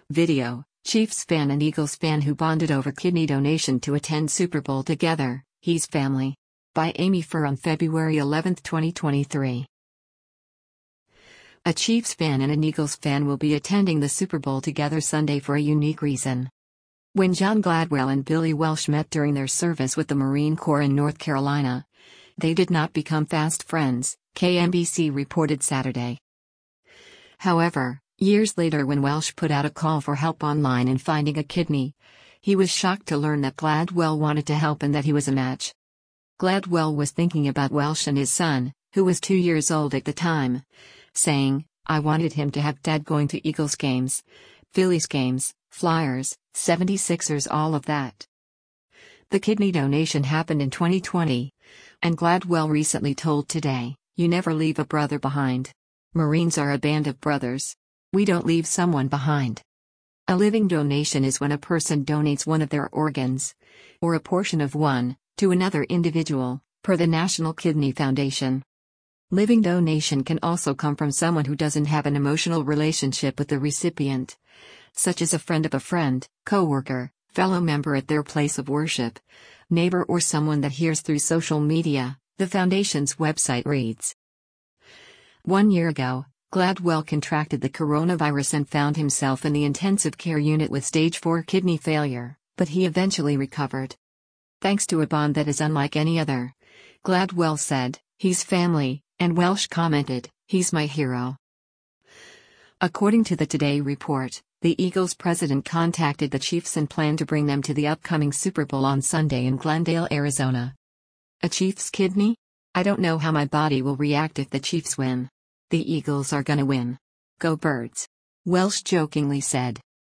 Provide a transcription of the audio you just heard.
Video, Chiefs fan and Eagles fan who bonded over kidney donation to attend Super Bowl together, He's family. By Amy Furr on February 11, 2023. A Chiefs fan and an Eagles fan will be attending the Super Bowl together Sunday for a unique reason. When John Gladwell and Billy Welsh met during their service with the Marine Corps in North Carolina, they did not become fast friends, KMBC reported Saturday. However, years later when Welsh put out a call for help online in finding a kidney, he was shocked to learn that Gladwell wanted to help and that he was a match. Gladwell was thinking about Welsh and his son, who was 2 years old at the time, saying, "I wanted him to have dad going to Eagles games, Phillies games, Flyers, 76ers, all of that." The kidney donation happened in 2020, and Gladwell recently told Today, "You never leave a brother behind. Marines are a band of brothers. We don't leave someone behind." A living donation is when a person donates one of their organs, or a portion of one, to another individual, per the National Kidney Foundation. Living donation can also come from someone who doesn't have an emotional relationship with the recipient, such as a friend of a friend, co-worker, fellow member at their place of worship, neighbor, or someone that hears through social media, the foundation's website reads. 1 year ago, Gladwell contracted the coronavirus and found himself in the intensive care unit with stage 4 kidney failure, but he eventually recovered. "Thanks to a bond that is unlike any other," Gladwell said, "He's family," and Welsh commented, "He's my hero." According to the Today report, the Eagles president contacted the Chiefs and planned to bring them to the upcoming Super Bowl on Sunday in Glendale, Arizona. "A Chiefs kidney? I don't know how my body will react if the Chiefs win. The Eagles are gonna win. Go Birds," Welsh jokingly said.